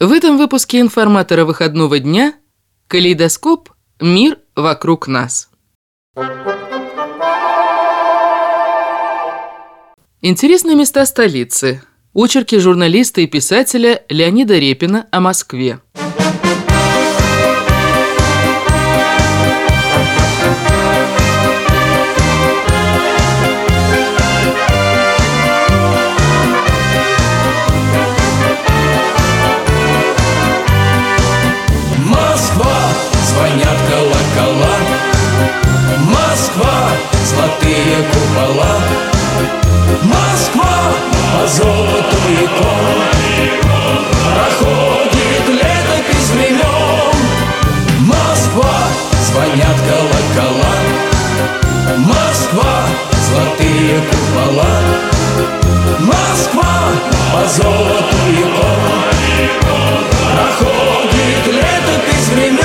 В этом выпуске информатора выходного дня «Калейдоскоп. Мир вокруг нас». Интересные места столицы. Очерки журналиста и писателя Леонида Репина о Москве. Звонят колокола, Москва, золотые купола, Москва, по золоту икон, проходит летопись времен. Москва, звонят колокола, Москва, золотые купола, Москва, по золоту икон, проходит летопись времен.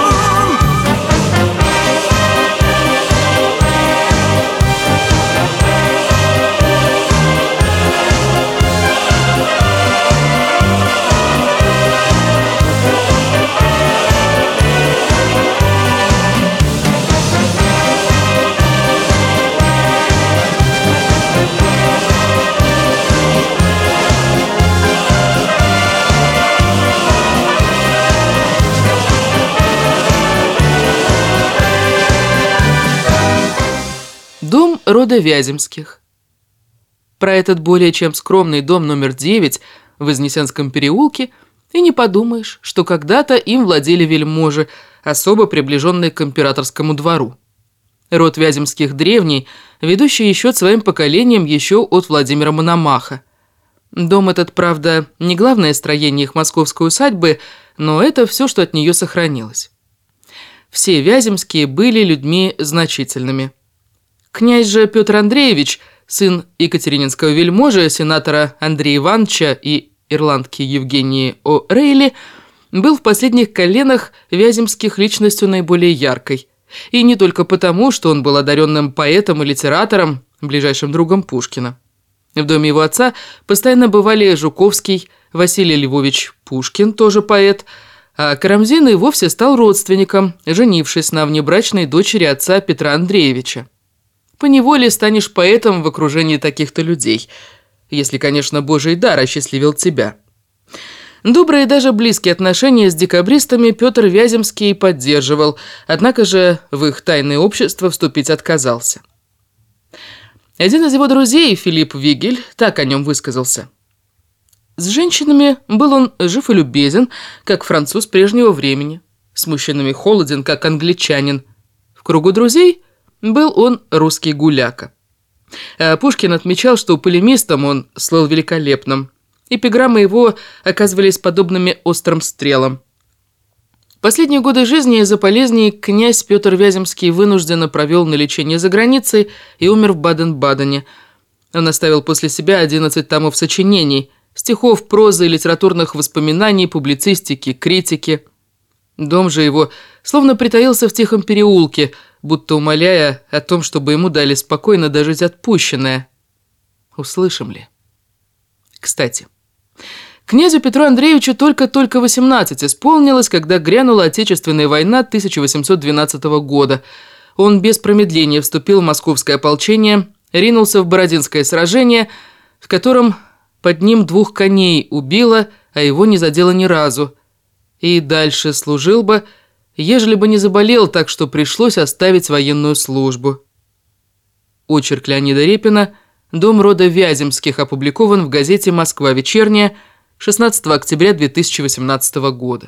Дом рода Вяземских. Про этот более чем скромный дом номер 9 в Вознесенском переулке и не подумаешь, что когда-то им владели вельможи, особо приближенные к императорскому двору. Род Вяземских древний, ведущий счет своим поколением еще от Владимира Мономаха. Дом этот, правда, не главное строение их московской усадьбы, но это все, что от нее сохранилось. Все Вяземские были людьми значительными. Князь же Петр Андреевич, сын екатерининского вельможи, сенатора Андрея Ивановича и ирландки Евгении О'Рейли, был в последних коленах Вяземских личностью наиболее яркой. И не только потому, что он был одаренным поэтом и литератором, ближайшим другом Пушкина. В доме его отца постоянно бывали Жуковский, Василий Львович Пушкин, тоже поэт, а Карамзин и вовсе стал родственником, женившись на внебрачной дочери отца Петра Андреевича. Поневоле станешь поэтом в окружении таких-то людей, если, конечно, Божий дар осчастливил тебя. Добрые и даже близкие отношения с декабристами Петр Вяземский поддерживал, однако же в их тайное общество вступить отказался. Один из его друзей, Филипп Вигель, так о нем высказался. С женщинами был он жив и любезен, как француз прежнего времени, с мужчинами холоден, как англичанин. В кругу друзей был он русский гуляка. А Пушкин отмечал, что полемистом он слыл великолепным. Эпиграммы его оказывались подобными острым стрелам. Последние годы жизни из-за болезней князь Петр Вяземский вынужденно провел на лечение за границей и умер в Баден-Бадене. Он оставил после себя 11 томов сочинений, стихов, прозы, литературных воспоминаний, публицистики, критики. Дом же его словно притаился в тихом переулке, будто умоляя о том, чтобы ему дали спокойно дожить отпущенное. Услышим ли? Кстати, князю Петру Андреевичу только-только 18 исполнилось, когда грянула Отечественная война 1812 года. Он без промедления вступил в московское ополчение, ринулся в Бородинское сражение, в котором под ним 2 коней убило, а его не задело ни разу. И дальше служил бы, ежели бы не заболел, так что пришлось оставить военную службу. Очерк Леонида Репина «Дом рода Вяземских» опубликован в газете «Москва вечерняя» 16 октября 2018 года.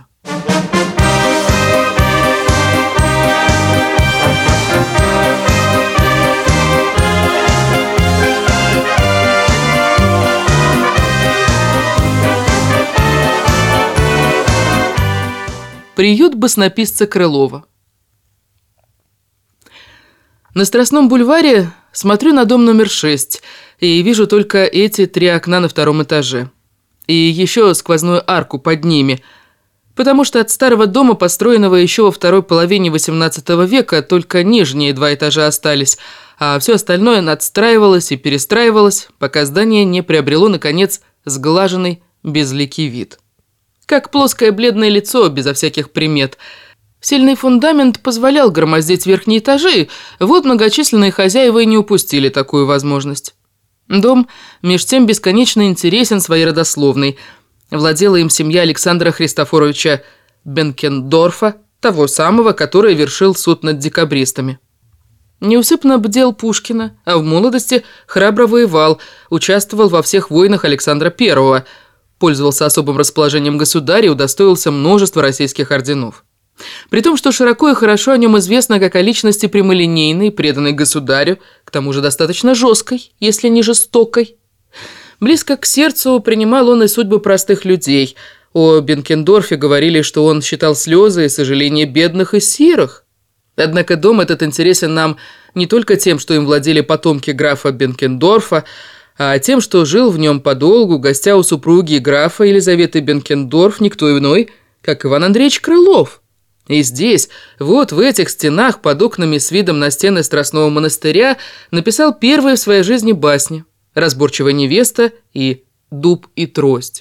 Приют баснописца Крылова. На Страстном бульваре смотрю на дом номер 6 и вижу только эти 3 окна на 2-м этаже. И еще сквозную арку под ними, потому что от старого дома, построенного еще во второй половине XVIII века, только нижние 2 этажа остались, а все остальное надстраивалось и перестраивалось, пока здание не приобрело, наконец, сглаженный безликий вид. как плоское бледное лицо, безо всяких примет. Сильный фундамент позволял громоздить верхние этажи, вот многочисленные хозяева и не упустили такую возможность. Дом, меж тем, бесконечно интересен своей родословной. Владела им семья Александра Христофоровича Бенкендорфа, того самого, который вершил суд над декабристами. Неусыпно бдел Пушкина, а в молодости храбро воевал, участвовал во всех войнах Александра I, пользовался особым расположением государя и удостоился множества российских орденов. При том, что широко и хорошо о нем известно как о личности прямолинейной, преданной государю, к тому же достаточно жесткой, если не жестокой. Близко к сердцу принимал он и судьбы простых людей. О Бенкендорфе говорили, что он считал слезы и сожаления бедных и сирых. Однако дом этот интересен нам не только тем, что им владели потомки графа Бенкендорфа, а тем, что жил в нем подолгу, гостя у супруги графа Елизаветы Бенкендорф, никто иной, как Иван Андреевич Крылов. И здесь, вот в этих стенах, под окнами с видом на стены Страстного монастыря, написал первые в своей жизни басни «Разборчивая невеста» и «Дуб и трость».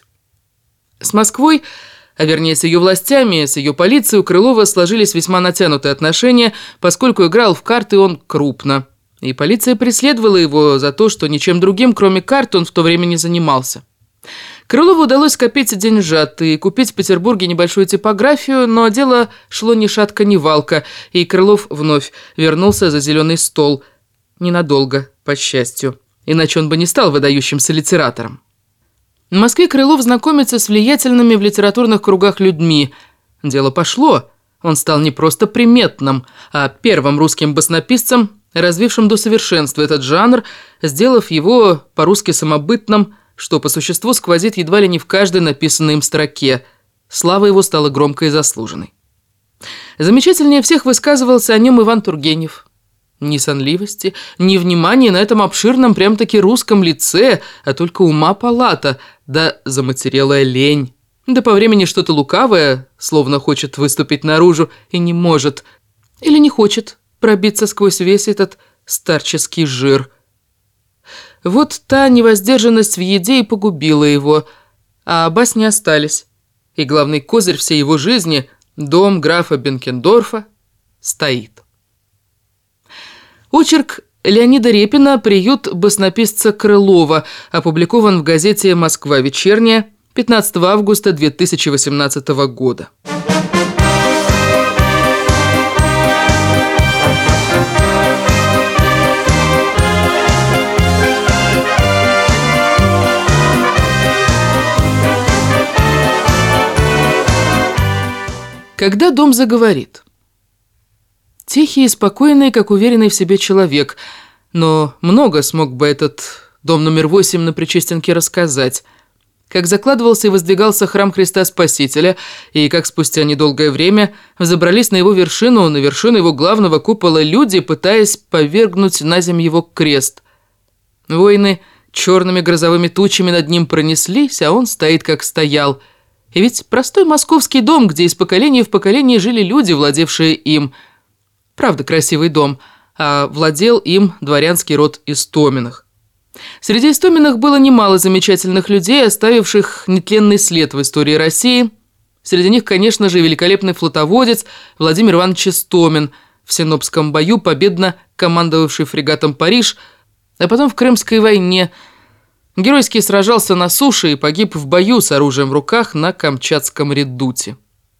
С Москвой, а вернее с ее властями, с ее полицией, у Крылова сложились весьма натянутые отношения, поскольку играл в карты он крупно. И полиция преследовала его за то, что ничем другим, кроме карт, он в то время не занимался. Крылову удалось скопить деньжат и купить в Петербурге небольшую типографию, но дело шло ни шатка, ни валка, и Крылов вновь вернулся за зеленый стол. Ненадолго, по счастью, иначе он бы не стал выдающимся литератором. В Москве Крылов знакомится с влиятельными в литературных кругах людьми. Дело пошло. Он стал не просто приметным, а первым русским баснописцем, развившим до совершенства этот жанр, сделав его по-русски самобытным, что по существу сквозит едва ли не в каждой написанной им строке. Слава его стала громкой и заслуженной. Замечательнее всех высказывался о нем Иван Тургенев. Ни сонливости, ни внимания на этом обширном прям-таки русском лице, а только ума палата, да заматерелая лень. Да по времени что-то лукавое, словно хочет выступить наружу и не может, или не хочет пробиться сквозь весь этот старческий жир. Вот та невоздержанность в еде и погубила его, а басни остались. И главный козырь всей его жизни, дом графа Бенкендорфа, стоит. Очерк Леонида Репина «Приют баснописца Крылова» опубликован в газете «Москва вечерняя» 15 августа 2018 года. Когда дом заговорит. Тихий и спокойный, как уверенный в себе человек, но много смог бы этот дом номер 8 на Причистенке рассказать. Как закладывался и воздвигался храм Христа Спасителя, и как спустя недолгое время взобрались на его вершину, на вершину его главного купола люди, пытаясь повергнуть на земь его крест. Воины черными грозовыми тучами над ним пронеслись, а он стоит, как стоял. И ведь простой московский дом, где из поколения в поколение жили люди, владевшие им. Правда, красивый дом, а владел им дворянский род Истоминых. Среди Истоминых было немало замечательных людей, оставивших нетленный след в истории России. Среди них, конечно же, великолепный флотоводец Владимир Иванович Истомин, в Синопском бою победно командовавший фрегатом «Париж», а потом в Крымской войне. Геройски сражался на суше и погиб в бою с оружием в руках на Камчатском редуте.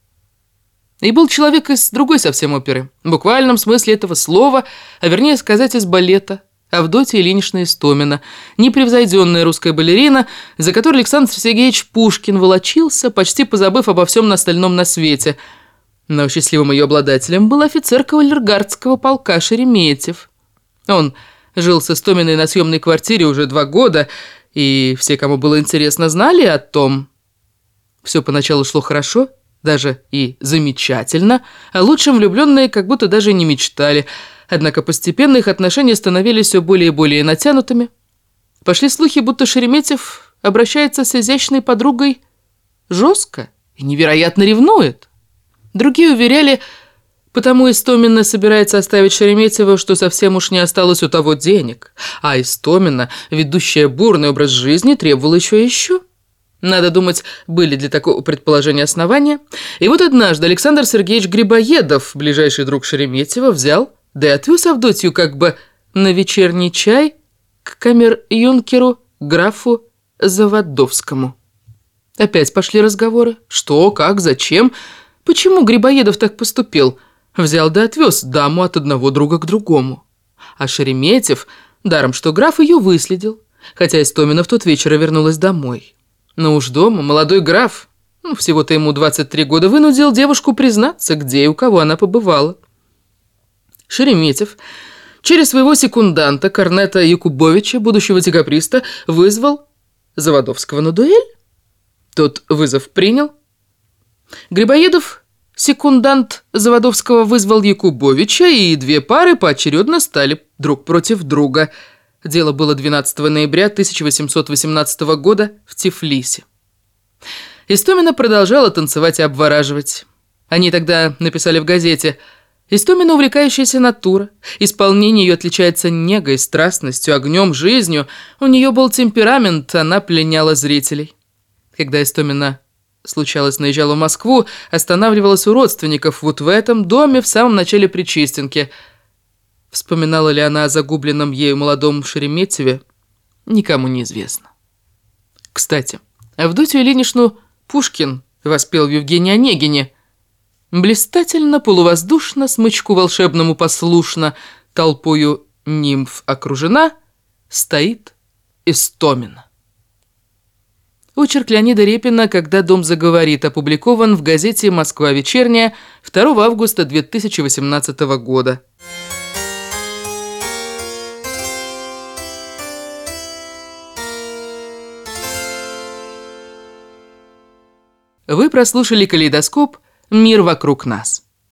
И был человек из другой совсем оперы, в буквальном смысле этого слова, а вернее сказать, из балета, Авдотья Ильинична Истомина, непревзойденная русская балерина, за которой Александр Сергеевич Пушкин волочился, почти позабыв обо всем остальном на свете. Но счастливым ее обладателем был офицер кавалергардского полка Шереметьев. Он жил с Истоминой на съемной квартире уже 2 года, и все, кому было интересно, знали о том. Все поначалу шло хорошо, даже и замечательно, а лучшим влюбленные как будто даже не мечтали. Однако постепенно их отношения становились все более и более натянутыми. Пошли слухи, будто Шереметьев обращается с изящной подругой жестко и невероятно ревнует. Другие уверяли, потому Истомина собирается оставить Шереметьева, что совсем уж не осталось у того денег. А Истомина, ведущая бурный образ жизни, требовала еще и еще. Надо думать, были для такого предположения основания. И вот однажды Александр Сергеевич Грибоедов, ближайший друг Шереметьева, взял, да и отвез Авдотью как бы на вечерний чай к камер-юнкеру графу Заводовскому. Опять пошли разговоры. Что, как, зачем? Почему Грибоедов так поступил? Взял да отвез даму от одного друга к другому. А Шереметьев, даром что граф, ее выследил, хотя Истомина в тот вечер вернулась домой. Но уж дома молодой граф, всего-то ему 23 года, вынудил девушку признаться, где и у кого она побывала. Шереметьев через своего секунданта, корнета Якубовича, будущего декабриста, вызвал Заводовского на дуэль. Тот вызов принял. Грибоедов, секундант Заводовского, вызвал Якубовича, и две пары поочередно стали друг против друга. Дело было 12 ноября 1818 года в Тифлисе. Истомина продолжала танцевать и обвораживать. Они тогда написали в газете: «Истомина увлекающаяся натура. Исполнение ее отличается негой, страстностью, огнем, жизнью. У нее был темперамент, она пленяла зрителей». Когда Истомина, случалось, наезжала в Москву, останавливалась у родственников вот в этом доме в самом начале Причистенки. Вспоминала ли она о загубленном ею молодом Шереметьеве, никому не известно. Кстати, Авдотью Ильиничну Пушкин воспел в Евгении Онегине: «Блистательно, полувоздушно, смычку волшебному послушно, толпою нимф окружена, стоит Истомина». Очерк Леонида Репина «Когда дом заговорит» опубликован в газете «Москва вечерняя» 2 августа 2018 года. Вы прослушали «Калейдоскоп. Мир вокруг нас».